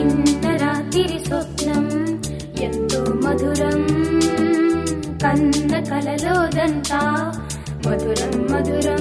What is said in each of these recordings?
నిన్న రాత్రి స్వప్నం ఎంతో మధురం కన్న కలలోదంతా మధురం మధురం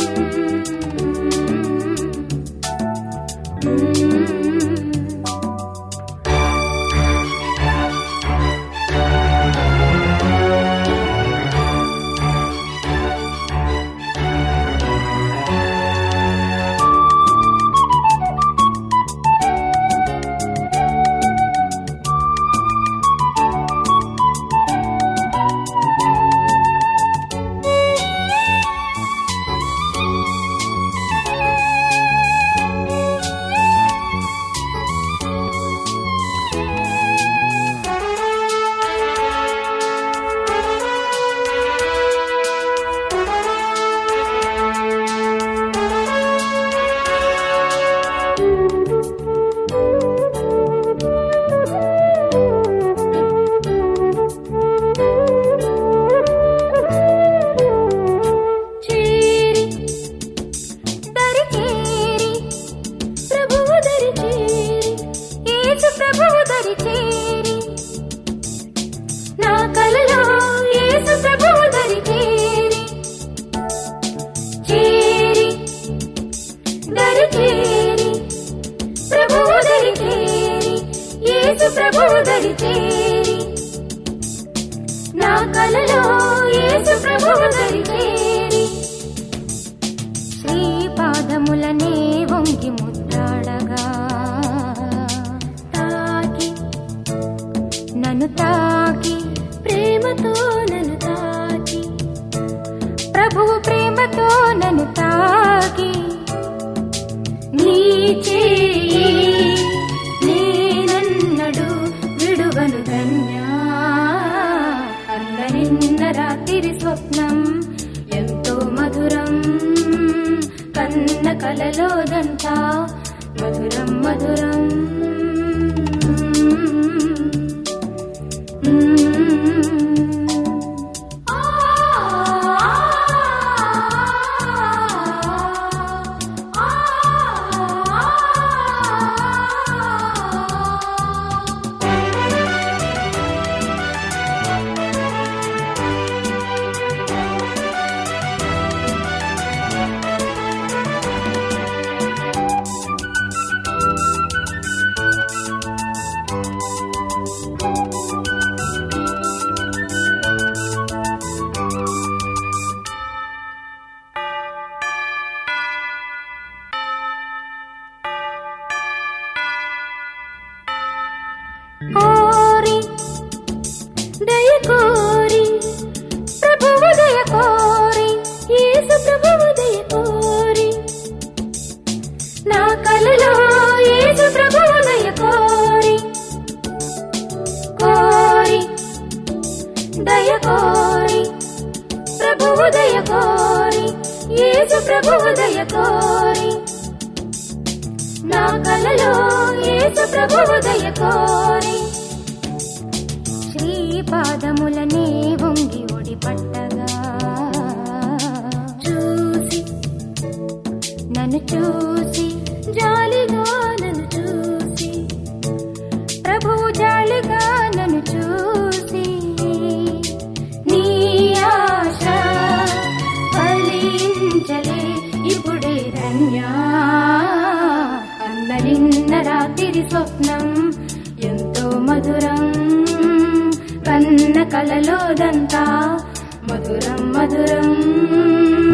నా కలలో యేసు ప్రభువు దరి చేరి శ్రీ పాదములనే వంగి ముద్దాడగా తాకి నన్ను తాకి ప్రేమతో నన్ను తాకి ప్రభువు ప్రేమతో నన్ను తాకి నీ చేయి నేనన్నడు విడువను ధన్యా అన్న నిన్న రాత్రి స్వప్నం ఎంతో మధురం కన్న కలలోదంతా మధురం మధురం కోరి దయ కోరి ప్రభువు దయ కోరి యేసు ప్రభువు దయ కోరి నా కలలో యేసు ప్రభువు దయ కోరి కోరి దయ కోరి ప్రభువు దయ కోరి యేసు ప్రభువు దయ కోరి నా కలలో యేసు ప్రభువు దయ కోరి శ్రీ పాదములనే వంగి ఒడి పట్టగా చూసి నన్ను చూసి జాలిగా నన్ను చూసి ప్రభువు జాలిగా నన్ను చూసి నీ ఆశ ఫలించలే ఇప్పుడే ధన్యా నిన్న రాత్రి స్వప్నం ఎంతో మధురం కన్న కలలోదంతా మధురం మధురం